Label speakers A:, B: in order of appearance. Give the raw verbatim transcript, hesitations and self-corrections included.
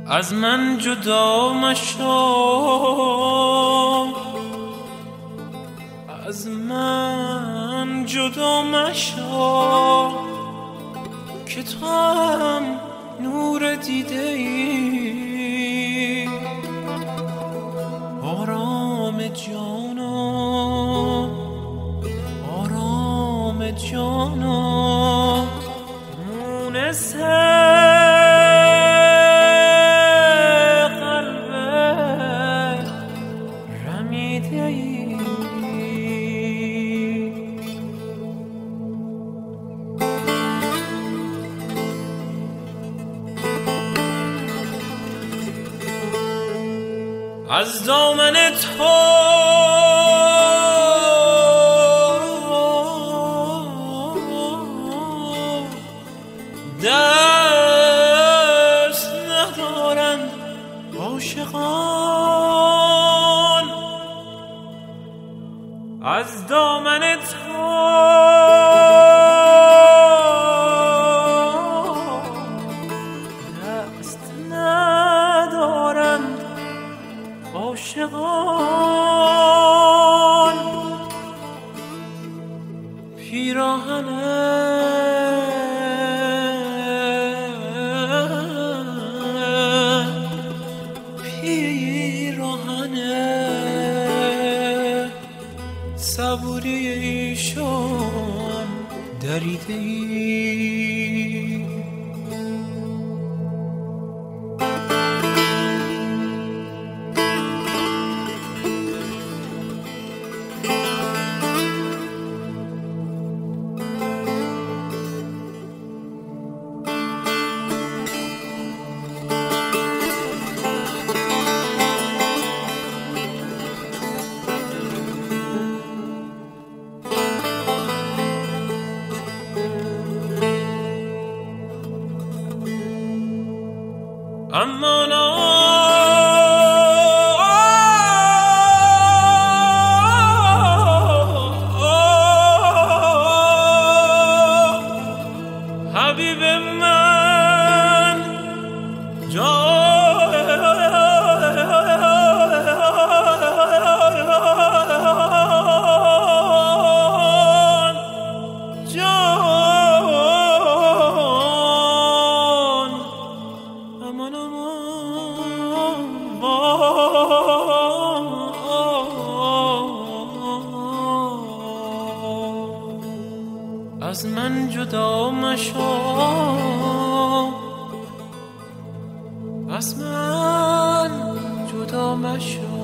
A: از من جدا مشو، از من جدا مشو که تو هم نور دیده ای. آرام جانا، آرام جانا، مونس از دامن تو دست ندارند عاشقان، از دامن تو دست ندارند عاشقان. پیراهنه پیراهنه صبوری ایشان دریده ای. اما نه حبیب من جان جان امان از من جدا مشو، از من جدا مشو.